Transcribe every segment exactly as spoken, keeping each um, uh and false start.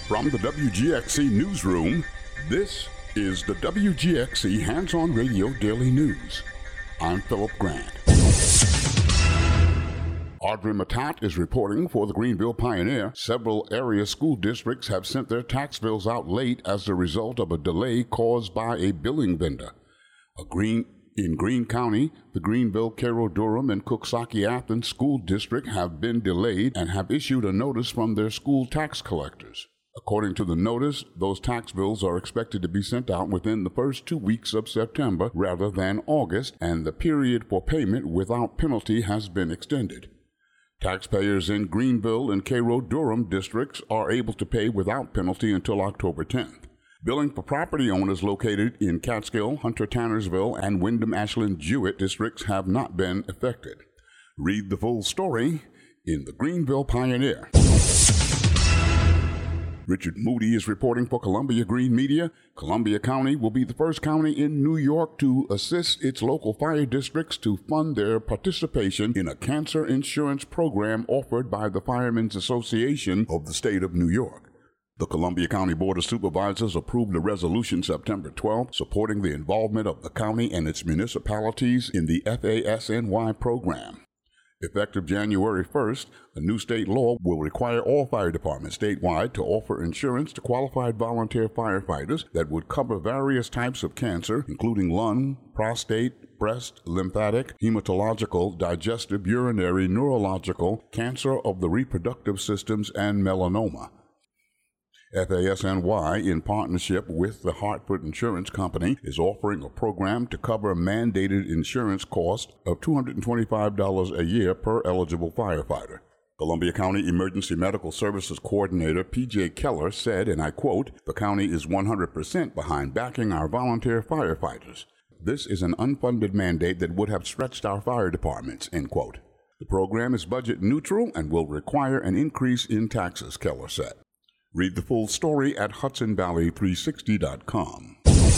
From the W G X C Newsroom, this is the W G X C Hands-On Radio Daily News. I'm Philip Grant. Audrey Matat is reporting for the Greenville Pioneer. Several area school districts have sent their tax bills out late as a result of a delay caused by a billing vendor. A green In Greene County, the Greenville, Cairo, Durham, and Coxsackie-Athens school district have been delayed and have issued a notice from their school tax collectors. According to the notice, those tax bills are expected to be sent out within the first two weeks of September rather than August, and the period for payment without penalty has been extended. Taxpayers in Greenville and Cairo, Durham districts are able to pay without penalty until October tenth. Billing for property owners located in Catskill, Hunter-Tannersville, and Wyndham-Ashland-Jewett districts have not been affected. Read the full story in the Greenville Pioneer. Richard Moody is reporting for Columbia Green Media. Columbia County will be the first county in New York to assist its local fire districts to fund their participation in a cancer insurance program offered by the Firemen's Association of the State of New York. The Columbia County Board of Supervisors approved a resolution September twelfth supporting the involvement of the county and its municipalities in the F A S N Y program. Effective January first, a new state law will require all fire departments statewide to offer insurance to qualified volunteer firefighters that would cover various types of cancer, including lung, prostate, breast, lymphatic, hematological, digestive, urinary, neurological, cancer of the reproductive systems, and melanoma. F A S N Y, in partnership with the Hartford Insurance Company, is offering a program to cover mandated insurance cost of two hundred twenty-five dollars a year per eligible firefighter. Columbia County Emergency Medical Services Coordinator P J Keller said, and I quote, "The county is one hundred percent behind backing our volunteer firefighters. This is an unfunded mandate that would have stretched our fire departments," end quote. The program is budget neutral and will require an increase in taxes, Keller said. Read the full story at Hudson Valley three sixty dot com.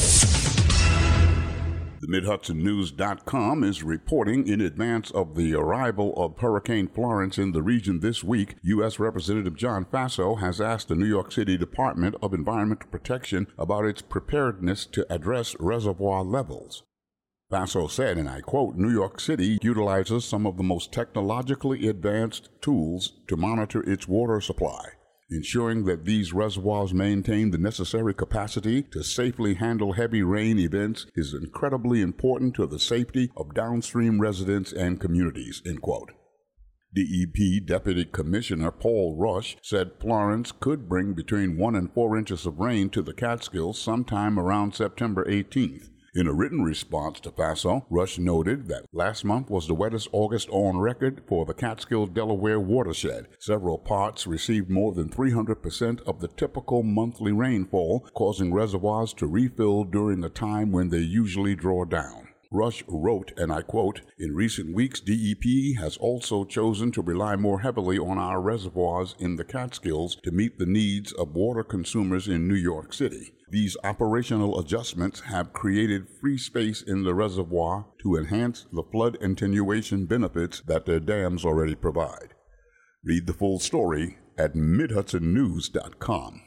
The Mid Hudson News dot com is reporting in advance of the arrival of Hurricane Florence in the region this week. U S Representative John Faso has asked the New York City Department of Environmental Protection about its preparedness to address reservoir levels. Faso said, and I quote, "New York City utilizes some of the most technologically advanced tools to monitor its water supply. Ensuring that these reservoirs maintain the necessary capacity to safely handle heavy rain events is incredibly important to the safety of downstream residents and communities," end quote. D E P Deputy Commissioner Paul Rush said Florence could bring between one and four inches of rain to the Catskills sometime around September eighteenth. In a written response to Faso, Rush noted that last month was the wettest August on record for the Catskill-Delaware watershed. Several parts received more than three hundred percent of the typical monthly rainfall, causing reservoirs to refill during a time when they usually draw down. Rush wrote, and I quote, "In recent weeks, D E P has also chosen to rely more heavily on our reservoirs in the Catskills to meet the needs of water consumers in New York City. These operational adjustments have created free space in the reservoir to enhance the flood attenuation benefits that their dams already provide." Read the full story at Mid Hudson News dot com.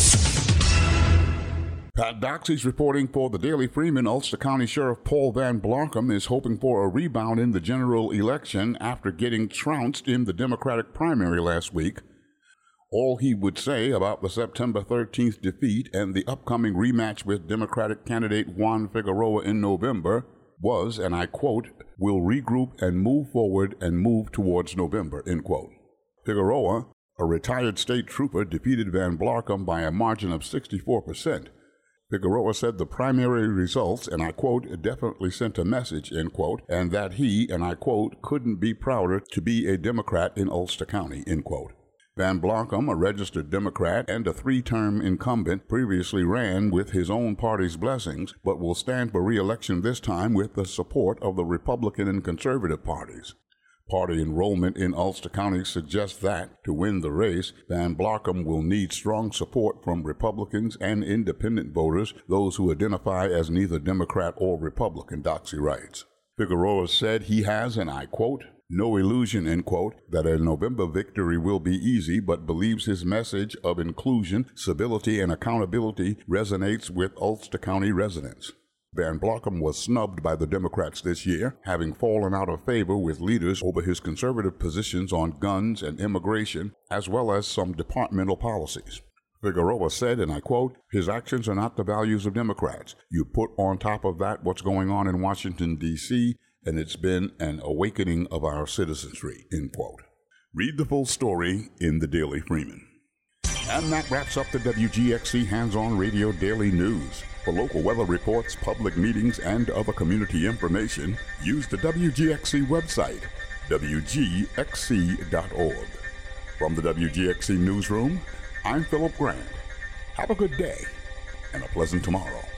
Pat Doxey's reporting for the Daily Freeman. Ulster County Sheriff Paul Van Blarcom is hoping for a rebound in the general election after getting trounced in the Democratic primary last week. All he would say about the September thirteenth defeat and the upcoming rematch with Democratic candidate Juan Figueroa in November was, and I quote, "We'll regroup and move forward and move towards November," end quote. Figueroa, a retired state trooper, defeated Van Blarcom by a margin of sixty-four percent. Figueroa said the primary results, and I quote, "definitely sent a message," end quote, and that he, and I quote, "couldn't be prouder to be a Democrat in Ulster County," end quote. Van Blarcom, a registered Democrat and a three-term incumbent, previously ran with his own party's blessings, but will stand for re-election this time with the support of the Republican and Conservative parties. Party enrollment in Ulster County suggests that, to win the race, Van Blarcom will need strong support from Republicans and independent voters, those who identify as neither Democrat or Republican, Doxey writes. Figueroa said he has, and I quote, no illusion, end quote, that a November victory will be easy, but believes his message of inclusion, civility, and accountability resonates with Ulster County residents. Van Blockham was snubbed by the Democrats this year, having fallen out of favor with leaders over his conservative positions on guns and immigration, as well as some departmental policies. Figueroa said, and I quote, his actions are not the values of Democrats. You put on top of that what's going on in Washington, D C, and it's been an awakening of our citizenry, end quote. Read the full story in the Daily Freeman. And that wraps up the W G X C Hands-On Radio Daily News. For local weather reports, public meetings, and other community information, use the W G X C website, W G X C dot org. From the W G X C Newsroom, I'm Philip Grant. Have a good day and a pleasant tomorrow.